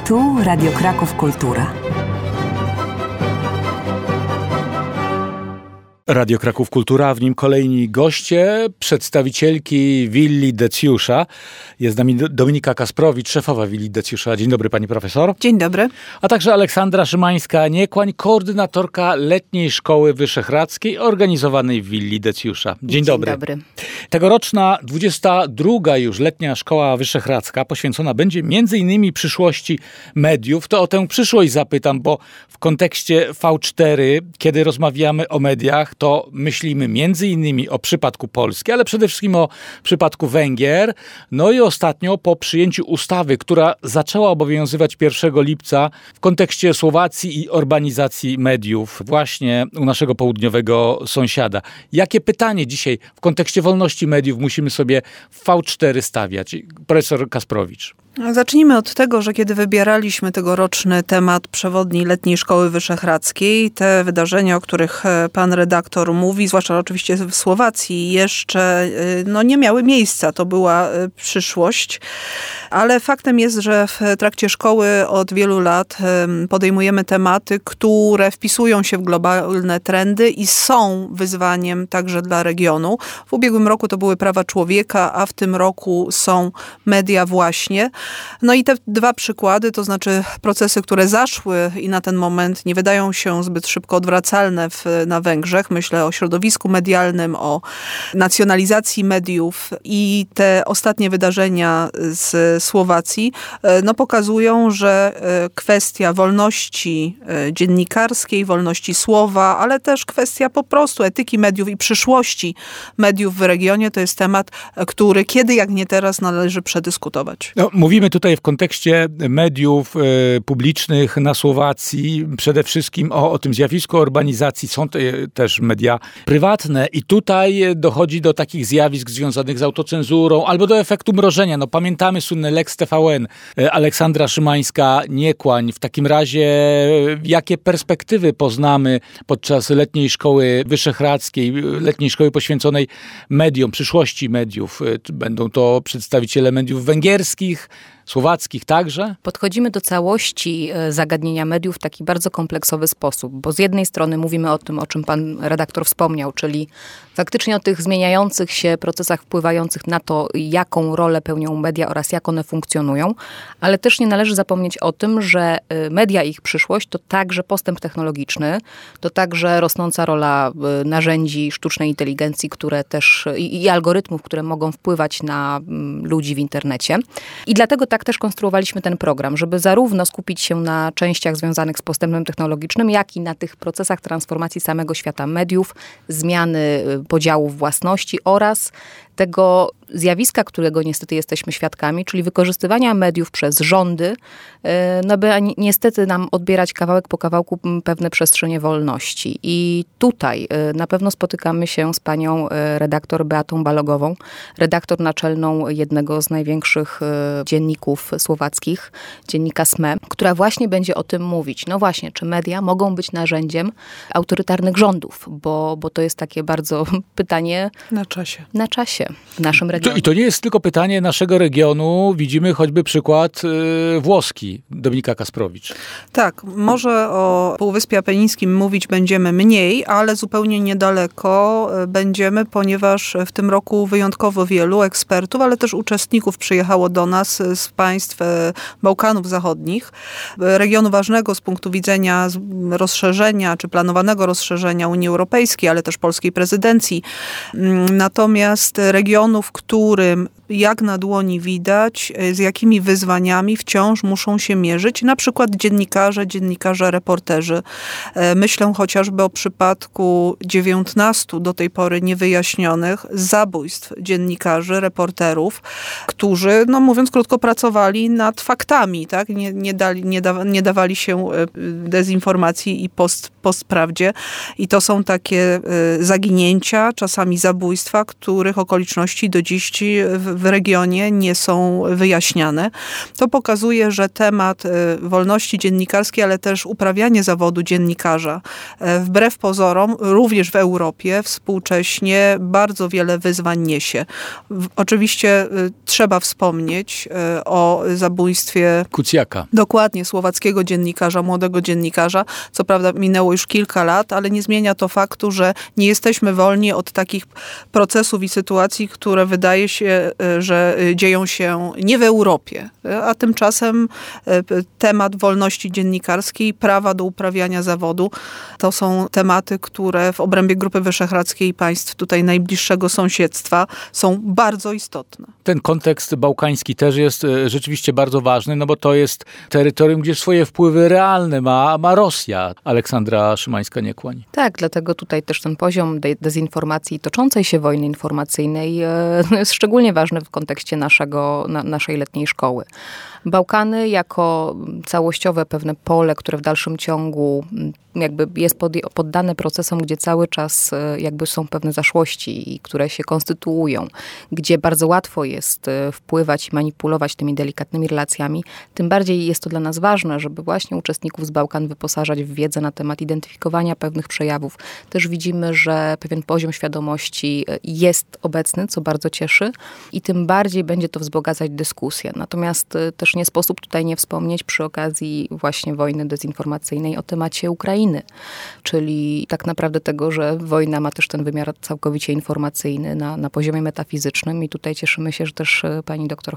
Tu Radio Kraków Kultura. Radio Kraków Kultura, w nim kolejni goście, przedstawicielki Willi Decjusza. Jest z nami Dominika Kasprowicz, szefowa Willi Decjusza. Dzień dobry, pani profesor. Dzień dobry. A także Aleksandra Szymańska-Niekłań, koordynatorka Letniej Szkoły Wyszehradzkiej organizowanej w Willi Decjusza. Dzień dobry. Dzień dobry. Tegoroczna 22. już Letnia Szkoła Wyszehradzka poświęcona będzie m.in. przyszłości mediów. To o tę przyszłość zapytam, bo w kontekście V4, kiedy rozmawiamy o mediach, to myślimy między innymi o przypadku Polski, ale przede wszystkim o przypadku Węgier. No i ostatnio po przyjęciu ustawy, która zaczęła obowiązywać 1 lipca w kontekście Słowacji i urbanizacji mediów właśnie u naszego południowego sąsiada. Jakie pytanie dzisiaj w kontekście wolności mediów musimy sobie w V4 stawiać? Profesor Kasprowicz. Zacznijmy od tego, że kiedy wybieraliśmy tegoroczny temat przewodni Letniej Szkoły Wyszehradzkiej, te wydarzenia, o których pan redaktor mówi, zwłaszcza oczywiście w Słowacji, jeszcze nie miały miejsca. To była przyszłość. Ale faktem jest, że w trakcie szkoły od wielu lat podejmujemy tematy, które wpisują się w globalne trendy i są wyzwaniem także dla regionu. W ubiegłym roku to były prawa człowieka, a w tym roku są media właśnie. No i te dwa przykłady, to znaczy procesy, które zaszły i na ten moment nie wydają się zbyt szybko odwracalne na Węgrzech. Myślę o środowisku medialnym, o nacjonalizacji mediów i te ostatnie wydarzenia z Słowacji, pokazują, że kwestia wolności dziennikarskiej, wolności słowa, ale też kwestia po prostu etyki mediów i przyszłości mediów w regionie to jest temat, który kiedy jak nie teraz należy przedyskutować. No, mówimy tutaj w kontekście mediów publicznych na Słowacji, przede wszystkim o tym zjawisku urbanizacji. Są też media prywatne i tutaj dochodzi do takich zjawisk związanych z autocenzurą albo do efektu mrożenia. No, pamiętamy słynny Lex TVN, Aleksandra Szymańska-Niekłań. W takim razie jakie perspektywy poznamy podczas Letniej Szkoły Wyszehradzkiej, Letniej Szkoły poświęconej mediom, przyszłości mediów? Będą to przedstawiciele mediów węgierskich, słowackich także? Podchodzimy do całości zagadnienia mediów w taki bardzo kompleksowy sposób, bo z jednej strony mówimy o tym, o czym pan redaktor wspomniał, czyli faktycznie o tych zmieniających się procesach wpływających na to, jaką rolę pełnią media oraz jak one funkcjonują, ale też nie należy zapomnieć o tym, że media i ich przyszłość to także postęp technologiczny, to także rosnąca rola narzędzi sztucznej inteligencji, które też i algorytmów, które mogą wpływać na ludzi w internecie. I dlatego tak też konstruowaliśmy ten program, żeby zarówno skupić się na częściach związanych z postępem technologicznym, jak i na tych procesach transformacji samego świata mediów, zmiany podziałów własności oraz tego zjawiska, którego niestety jesteśmy świadkami, czyli wykorzystywania mediów przez rządy, by niestety nam odbierać kawałek po kawałku pewne przestrzenie wolności. I tutaj na pewno spotykamy się z panią redaktor Beatą Balogową, redaktor naczelną jednego z największych dzienników słowackich, dziennika SME, która właśnie będzie o tym mówić. No właśnie, czy media mogą być narzędziem autorytarnych rządów, bo to jest takie bardzo pytanie na czasie w naszym regionie. I to nie jest tylko pytanie naszego regionu. Widzimy choćby przykład włoski. Dominika Kasprowicz. Tak, może o Półwyspie Apenińskim mówić będziemy mniej, ale zupełnie niedaleko będziemy, ponieważ w tym roku wyjątkowo wielu ekspertów, ale też uczestników przyjechało do nas z państw Bałkanów Zachodnich. Regionu ważnego z punktu widzenia rozszerzenia, czy planowanego rozszerzenia Unii Europejskiej, ale też polskiej prezydencji. Natomiast regionu, w którym jak na dłoni widać, z jakimi wyzwaniami wciąż muszą się mierzyć, na przykład dziennikarze, reporterzy. Myślę chociażby o przypadku 19 do tej pory niewyjaśnionych zabójstw dziennikarzy, reporterów, którzy, mówiąc krótko, pracowali nad faktami, tak? Nie dawali się dezinformacji i postprawdzie. I to są takie zaginięcia, czasami zabójstwa, których okoliczności do dziś w regionie nie są wyjaśniane. To pokazuje, że temat wolności dziennikarskiej, ale też uprawianie zawodu dziennikarza wbrew pozorom, również w Europie współcześnie bardzo wiele wyzwań niesie. Oczywiście trzeba wspomnieć o zabójstwie Kucjaka. Dokładnie, słowackiego dziennikarza, młodego dziennikarza. Co prawda minęło już kilka lat, ale nie zmienia to faktu, że nie jesteśmy wolni od takich procesów i sytuacji, które wydaje się, że dzieją się nie w Europie, a tymczasem temat wolności dziennikarskiej, prawa do uprawiania zawodu, to są tematy, które w obrębie Grupy Wyszehradzkiej i państw tutaj najbliższego sąsiedztwa są bardzo istotne. Ten kontekst bałkański też jest rzeczywiście bardzo ważny, no bo to jest terytorium, gdzie swoje wpływy realne ma Rosja. Aleksandra Szymańska-Niekłoń. Tak, dlatego tutaj też ten poziom dezinformacji, toczącej się wojny informacyjnej jest szczególnie ważny w kontekście naszej letniej szkoły. Bałkany jako całościowe pewne pole, które w dalszym ciągu jakby jest poddane procesom, gdzie cały czas jakby są pewne zaszłości, które się konstytuują, gdzie bardzo łatwo jest wpływać i manipulować tymi delikatnymi relacjami, tym bardziej jest to dla nas ważne, żeby właśnie uczestników z Bałkan wyposażać w wiedzę na temat identyfikowania pewnych przejawów. Też widzimy, że pewien poziom świadomości jest obecny, co bardzo cieszy i tym bardziej będzie to wzbogacać dyskusję. Natomiast też nie sposób tutaj nie wspomnieć przy okazji właśnie wojny dezinformacyjnej o temacie Ukrainy, czyli tak naprawdę tego, że wojna ma też ten wymiar całkowicie informacyjny na poziomie metafizycznym i tutaj cieszymy się, że też pani doktor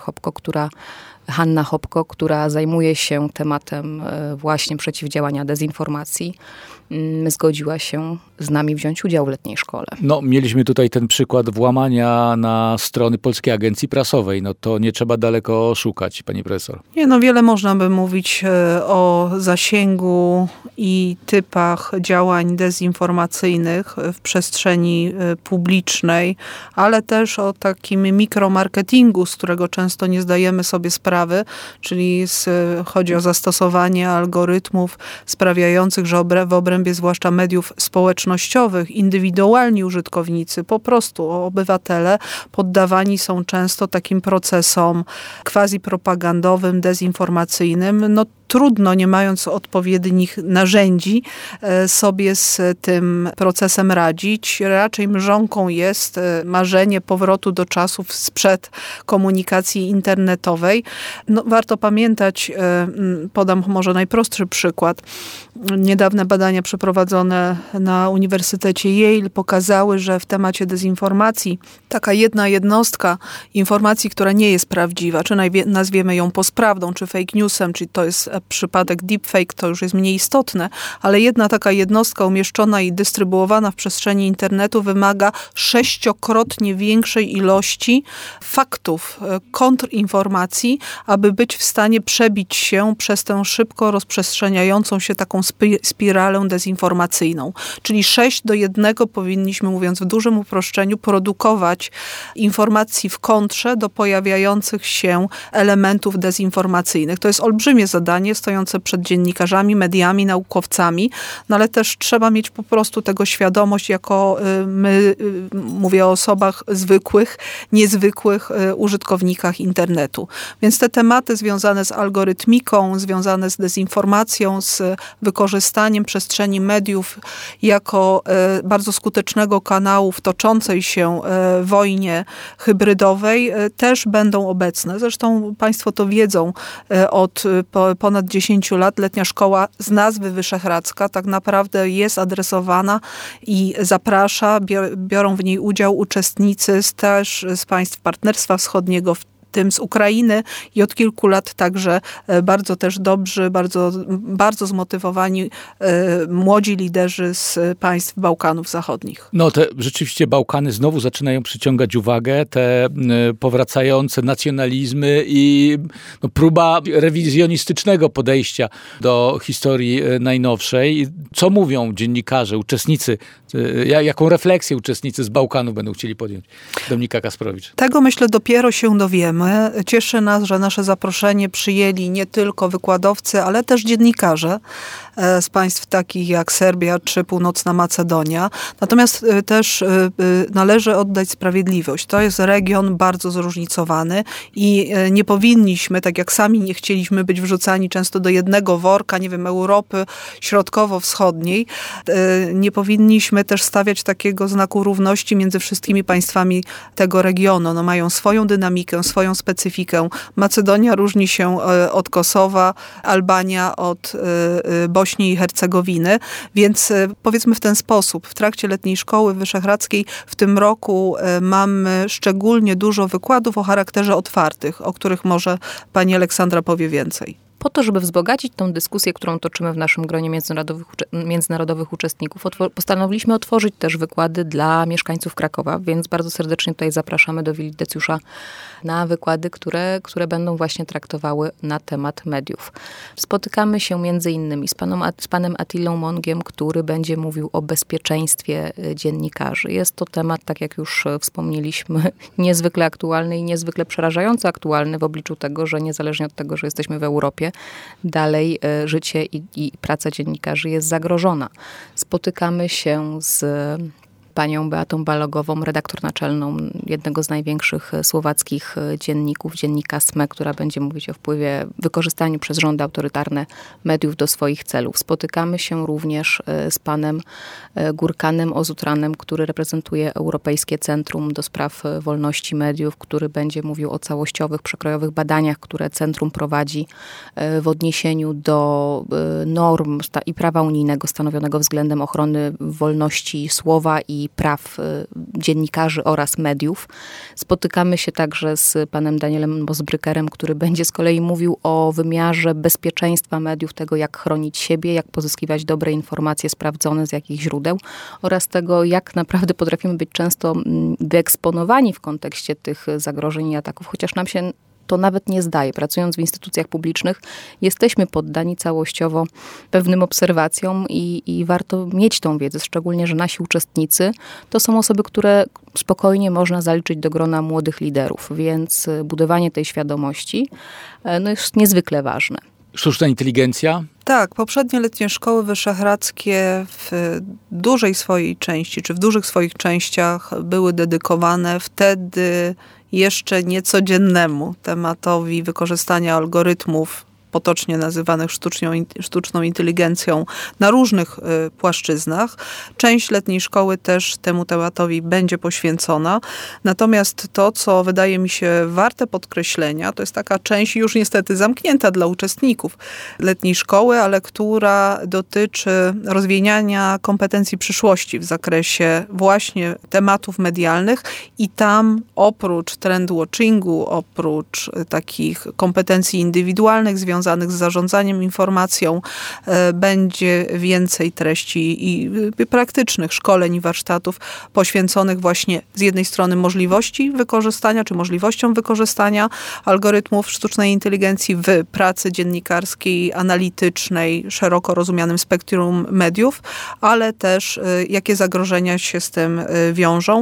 Hanna Hopko, która zajmuje się tematem właśnie przeciwdziałania dezinformacji, zgodziła się z nami wziąć udział w letniej szkole. No, mieliśmy tutaj ten przykład włamania na strony Polskiej Agencji Prasowej. No to nie trzeba daleko szukać, pani profesor. Wiele można by mówić o zasięgu i typach działań dezinformacyjnych w przestrzeni publicznej, ale też o takim mikromarketingu, z którego często nie zdajemy sobie sprawy, czyli chodzi o zastosowanie algorytmów sprawiających, że w obrębie zwłaszcza mediów społecznościowych indywidualni użytkownicy, po prostu obywatele, poddawani są często takim procesom quasi-propagandowym, dezinformacyjnym. No trudno, nie mając odpowiednich narzędzi, sobie z tym procesem radzić. Raczej mrzonką jest marzenie powrotu do czasów sprzed komunikacji internetowej. No, warto pamiętać, podam może najprostszy przykład. Niedawne badania przeprowadzone na Uniwersytecie Yale pokazały, że w temacie dezinformacji taka jedna jednostka informacji, która nie jest prawdziwa, czy nazwiemy ją postprawdą, czy fake newsem, czyli to jest przypadek deepfake, to już jest mniej istotne, ale jedna taka jednostka umieszczona i dystrybuowana w przestrzeni internetu wymaga 6-krotnie większej ilości faktów, kontrinformacji, aby być w stanie przebić się przez tę szybko rozprzestrzeniającą się taką spiralę dezinformacyjną. Czyli 6:1 powinniśmy, mówiąc w dużym uproszczeniu, produkować informacji w kontrze do pojawiających się elementów dezinformacyjnych. To jest olbrzymie zadanie stojące przed dziennikarzami, mediami, naukowcami, no ale też trzeba mieć po prostu tego świadomość jako mówię o osobach zwykłych, niezwykłych użytkownikach internetu. Więc te tematy związane z algorytmiką, związane z dezinformacją, z wykorzystaniem przestrzeni mediów jako bardzo skutecznego kanału w toczącej się wojnie hybrydowej też będą obecne. Zresztą państwo to wiedzą od ponad 10 lat. Letnia szkoła z nazwy Wyszehradzka tak naprawdę jest adresowana i zaprasza, biorą w niej udział uczestnicy też z państw Partnerstwa Wschodniego, w tym z Ukrainy i od kilku lat także bardzo też dobrzy, bardzo zmotywowani młodzi liderzy z państw Bałkanów Zachodnich. No te rzeczywiście Bałkany znowu zaczynają przyciągać uwagę, te powracające nacjonalizmy i próba rewizjonistycznego podejścia do historii najnowszej. Co mówią dziennikarze, uczestnicy, jaką refleksję uczestnicy z Bałkanów będą chcieli podjąć? Dominika Kasprowicz. Tego myślę dopiero się dowiemy. Cieszy nas, że nasze zaproszenie przyjęli nie tylko wykładowcy, ale też dziennikarze. z państw takich jak Serbia czy Północna Macedonia. Natomiast też należy oddać sprawiedliwość. To jest region bardzo zróżnicowany i nie powinniśmy, tak jak sami nie chcieliśmy być wrzucani często do jednego worka, nie wiem, Europy Środkowo-Wschodniej, nie powinniśmy też stawiać takiego znaku równości między wszystkimi państwami tego regionu. No, mają swoją dynamikę, swoją specyfikę. Macedonia różni się od Kosowa, Albania od Bośni i Hercegowiny, więc powiedzmy w ten sposób. W trakcie Letniej Szkoły Wyszehradzkiej w tym roku mamy szczególnie dużo wykładów o charakterze otwartych, o których może pani Aleksandra powie więcej. Po to, żeby wzbogacić tą dyskusję, którą toczymy w naszym gronie międzynarodowych uczestników, postanowiliśmy otworzyć też wykłady dla mieszkańców Krakowa, więc bardzo serdecznie tutaj zapraszamy do Willi Decjusza na wykłady, które będą właśnie traktowały na temat mediów. Spotykamy się między innymi z panem Attilą Mongiem, który będzie mówił o bezpieczeństwie dziennikarzy. Jest to temat, tak jak już wspomnieliśmy, niezwykle aktualny i niezwykle przerażająco aktualny w obliczu tego, że niezależnie od tego, że jesteśmy w Europie, dalej życie i praca dziennikarzy jest zagrożona. Spotykamy się z panią Beatą Balogową, redaktor naczelną jednego z największych słowackich dzienników, dziennika SME, która będzie mówić o wpływie, wykorzystaniu przez rządy autorytarne mediów do swoich celów. Spotykamy się również z panem Gurkanem Ozutranem, który reprezentuje Europejskie Centrum do Spraw Wolności Mediów, który będzie mówił o całościowych, przekrojowych badaniach, które centrum prowadzi w odniesieniu do norm i prawa unijnego stanowionego względem ochrony wolności słowa i praw dziennikarzy oraz mediów. Spotykamy się także z panem Danielem Mosbrykerem, który będzie z kolei mówił o wymiarze bezpieczeństwa mediów, tego jak chronić siebie, jak pozyskiwać dobre informacje sprawdzone z jakich źródeł oraz tego, jak naprawdę potrafimy być często wyeksponowani w kontekście tych zagrożeń i ataków, chociaż nam się to nawet nie zdaje. Pracując w instytucjach publicznych jesteśmy poddani całościowo pewnym obserwacjom i warto mieć tą wiedzę, szczególnie, że nasi uczestnicy to są osoby, które spokojnie można zaliczyć do grona młodych liderów, więc budowanie tej świadomości jest niezwykle ważne. Sztuczna inteligencja? Tak, poprzednie letnie szkoły wyszehradzkie w dużej swojej części, czy w dużych swoich częściach były dedykowane wtedy jeszcze niecodziennemu tematowi wykorzystania algorytmów, potocznie nazywanych sztuczną inteligencją, na różnych płaszczyznach. Część letniej szkoły też temu tematowi będzie poświęcona. Natomiast to, co wydaje mi się warte podkreślenia, to jest taka część już niestety zamknięta dla uczestników letniej szkoły, ale która dotyczy rozwijania kompetencji przyszłości w zakresie właśnie tematów medialnych i tam oprócz trendwatchingu, oprócz takich kompetencji indywidualnych związanych z zarządzaniem informacją, będzie więcej treści i praktycznych szkoleń i warsztatów poświęconych właśnie z jednej strony możliwości wykorzystania, czy możliwościom wykorzystania algorytmów sztucznej inteligencji w pracy dziennikarskiej, analitycznej, szeroko rozumianym spektrum mediów, ale też jakie zagrożenia się z tym wiążą,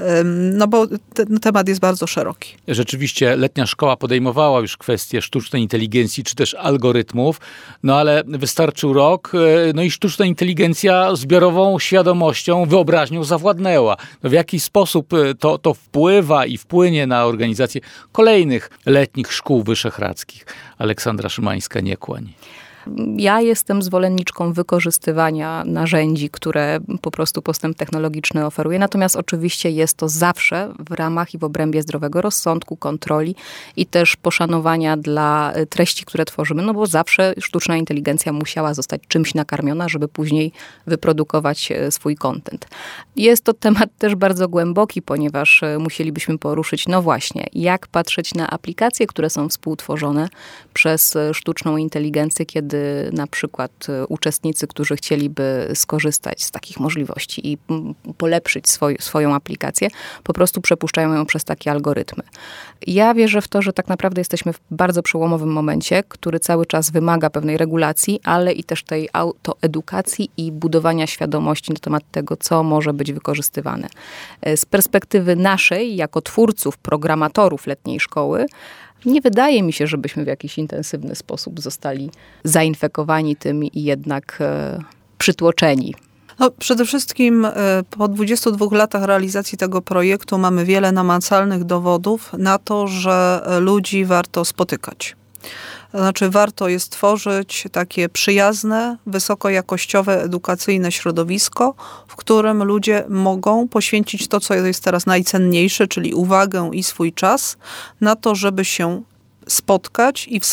no bo ten temat jest bardzo szeroki. Rzeczywiście letnia szkoła podejmowała już kwestię sztucznej inteligencji, czy też algorytmów, no ale wystarczył rok, no i sztuczna inteligencja zbiorową świadomością, wyobraźnią zawładnęła. No w jaki sposób to wpływa i wpłynie na organizację kolejnych letnich szkół wyszehradzkich? Aleksandra Szymańska-Niekłań. Ja jestem zwolenniczką wykorzystywania narzędzi, które po prostu postęp technologiczny oferuje. Natomiast oczywiście jest to zawsze w ramach i w obrębie zdrowego rozsądku, kontroli i też poszanowania dla treści, które tworzymy, no bo zawsze sztuczna inteligencja musiała zostać czymś nakarmiona, żeby później wyprodukować swój content. Jest to temat też bardzo głęboki, ponieważ musielibyśmy poruszyć, no właśnie, jak patrzeć na aplikacje, które są współtworzone przez sztuczną inteligencję, kiedy na przykład uczestnicy, którzy chcieliby skorzystać z takich możliwości i polepszyć swoją aplikację, po prostu przepuszczają ją przez takie algorytmy. Ja wierzę w to, że tak naprawdę jesteśmy w bardzo przełomowym momencie, który cały czas wymaga pewnej regulacji, ale i też tej autoedukacji i budowania świadomości na temat tego, co może być wykorzystywane. Z perspektywy naszej, jako twórców, programatorów letniej szkoły, nie wydaje mi się, żebyśmy w jakiś intensywny sposób zostali zainfekowani tym i jednak przytłoczeni. No, przede wszystkim po 22 latach realizacji tego projektu mamy wiele namacalnych dowodów na to, że ludzi warto spotykać. Znaczy warto jest tworzyć takie przyjazne, wysokojakościowe, edukacyjne środowisko, w którym ludzie mogą poświęcić to, co jest teraz najcenniejsze, czyli uwagę i swój czas na to, żeby się spotkać i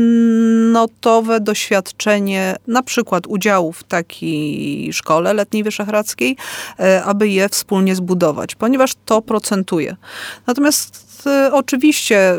wspólnotowe doświadczenie, na przykład udziału w takiej szkole letniej wyszehradzkiej, aby je wspólnie zbudować, ponieważ to procentuje. Natomiast oczywiście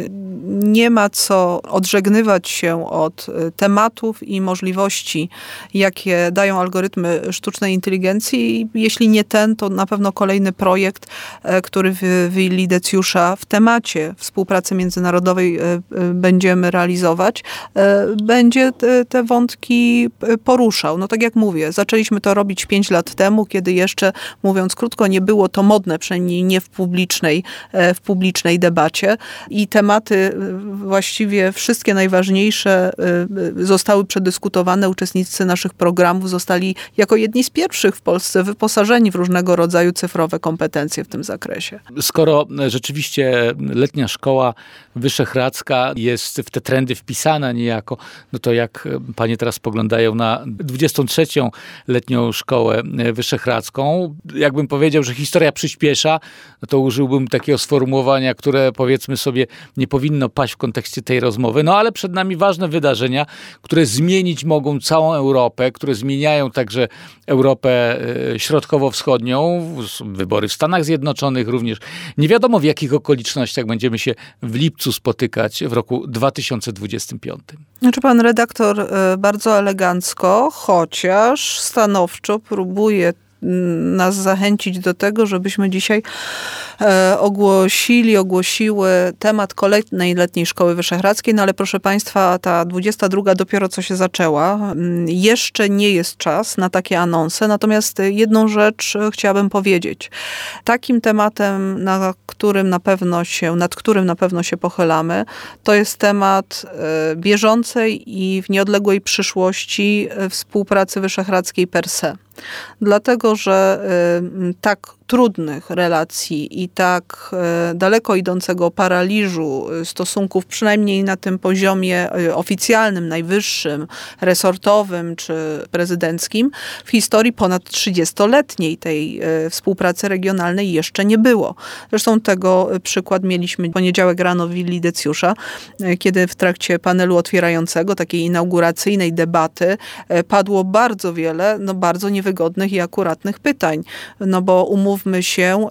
nie ma co odżegnywać się od tematów i możliwości, jakie dają algorytmy sztucznej inteligencji. Jeśli nie ten, to na pewno kolejny projekt, który w willi Decjusza w temacie współpracy międzynarodowej będziemy realizować, będzie te wątki poruszał. No tak jak mówię, zaczęliśmy to robić 5 lat temu, kiedy jeszcze, mówiąc krótko, nie było to modne, przynajmniej nie w publicznej debacie i tematy właściwie wszystkie najważniejsze zostały przedyskutowane. Uczestnicy naszych programów zostali jako jedni z pierwszych w Polsce wyposażeni w różnego rodzaju cyfrowe kompetencje w tym zakresie. Skoro rzeczywiście letnia szkoła wyszehradzka jest w te trendy wpisana niejako, no to jak panie teraz spoglądają na 23. letnią szkołę wyszehradzką, jakbym powiedział, że historia przyspiesza, no to użyłbym takiego sformułowania, które powiedzmy sobie nie powinno paść w kontekście tej rozmowy, no ale przed nami ważne wydarzenia, które zmienić mogą całą Europę, które zmieniają także Europę środkowo-wschodnią, wybory w Stanach Zjednoczonych również. Nie wiadomo w jakich okolicznościach będziemy się w lipcu spotykać w roku 2025. Znaczy pan redaktor bardzo elegancko, chociaż stanowczo próbuje nas zachęcić do tego, żebyśmy dzisiaj ogłosiły temat kolejnej letniej szkoły wyszehradzkiej, no ale proszę państwa, ta 22 dopiero co się zaczęła. Jeszcze nie jest czas na takie anonse, natomiast jedną rzecz chciałabym powiedzieć. Takim tematem, nad którym na pewno się pochylamy, to jest temat bieżącej i w nieodległej przyszłości współpracy wyszehradzkiej per se. Dlatego, że tak trudnych relacji i tak daleko idącego paraliżu stosunków, przynajmniej na tym poziomie oficjalnym, najwyższym, resortowym czy prezydenckim, w historii ponad 30-letniej tej współpracy regionalnej jeszcze nie było. Zresztą tego przykład mieliśmy poniedziałek rano w willi Decjusza, kiedy w trakcie panelu otwierającego, takiej inauguracyjnej debaty, padło bardzo wiele, bardzo niewygodnych i akuratnych pytań. Bo umówmy się,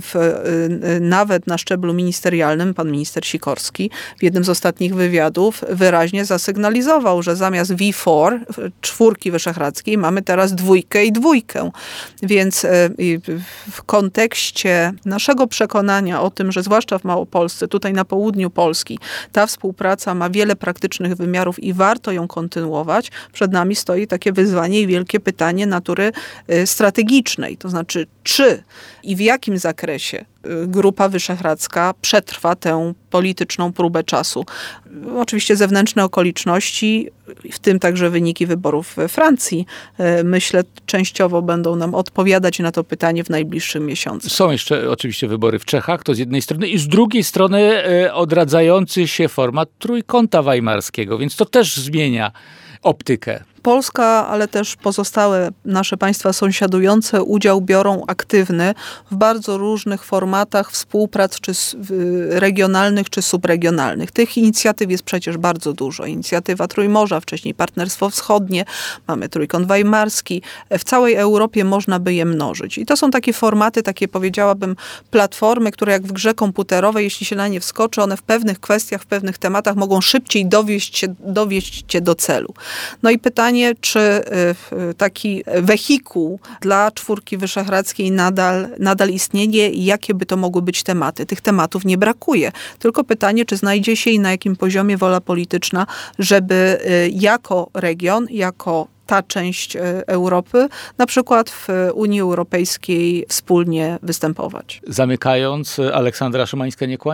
nawet na szczeblu ministerialnym, pan minister Sikorski w jednym z ostatnich wywiadów wyraźnie zasygnalizował, że zamiast V4, 4 wyszehradzkiej, mamy teraz 2 i 2. Więc w kontekście naszego przekonania o tym, że zwłaszcza w Małopolsce, tutaj na południu Polski, ta współpraca ma wiele praktycznych wymiarów i warto ją kontynuować, przed nami stoi takie wyzwanie i wielkie pytanie natury strategicznej. To znaczy, czy i w jakim zakresie Grupa Wyszehradzka przetrwa tę polityczną próbę czasu. Oczywiście zewnętrzne okoliczności, w tym także wyniki wyborów we Francji, myślę, częściowo będą nam odpowiadać na to pytanie w najbliższym miesiącu. Są jeszcze oczywiście wybory w Czechach, to z jednej strony, i z drugiej strony odradzający się format Trójkąta Weimarskiego, więc to też zmienia optykę. Polska, ale też pozostałe nasze państwa sąsiadujące udział biorą aktywny w bardzo różnych formatach współprac, czy regionalnych, czy subregionalnych. Tych inicjatyw jest przecież bardzo dużo. Inicjatywa Trójmorza, wcześniej Partnerstwo Wschodnie, mamy Trójkąt Weimarski. W całej Europie można by je mnożyć. I to są takie formaty, takie powiedziałabym platformy, które jak w grze komputerowej, jeśli się na nie wskoczy, one w pewnych kwestiach, w pewnych tematach mogą szybciej dowieść cię do celu. No i pytanie, czy taki wehikuł dla 4 wyszehradzkiej nadal istnieje i jakie by to mogły być tematy. Tych tematów nie brakuje. Tylko pytanie, czy znajdzie się i na jakim poziomie wola polityczna, żeby jako region, jako ta część Europy, na przykład w Unii Europejskiej wspólnie występować. Zamykając, Aleksandra Szymańska-Niekłań?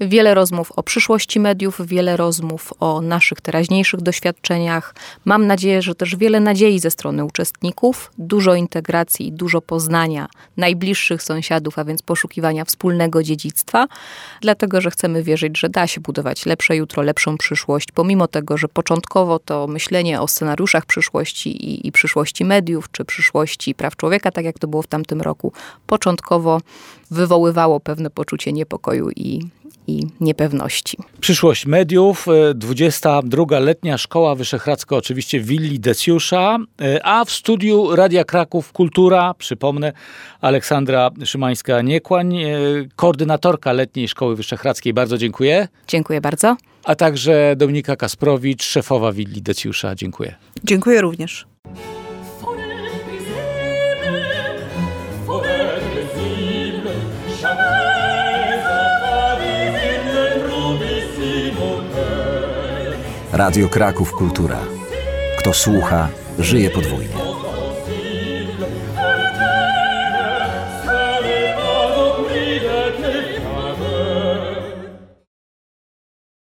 Wiele rozmów o przyszłości mediów, wiele rozmów o naszych teraźniejszych doświadczeniach. Mam nadzieję, że też wiele nadziei ze strony uczestników, dużo integracji, dużo poznania najbliższych sąsiadów, a więc poszukiwania wspólnego dziedzictwa, dlatego że chcemy wierzyć, że da się budować lepsze jutro, lepszą przyszłość, pomimo tego, że początkowo to myślenie o scenariuszach przyszłości i przyszłości mediów, czy przyszłości praw człowieka, tak jak to było w tamtym roku, początkowo wywoływało pewne poczucie niepokoju i niepewności. Przyszłość mediów, 22. letnia Szkoła Wyszehradzka, oczywiście w willi Decjusza, a w studiu Radia Kraków Kultura, przypomnę, Aleksandra Szymańska-Niekłań, koordynatorka Letniej Szkoły Wyszehradzkiej. Bardzo dziękuję. Dziękuję bardzo. A także Dominika Kasprowicz, szefowa willi Decjusza. Dziękuję. Dziękuję również. Radio Kraków Kultura. Kto słucha, żyje podwójnie.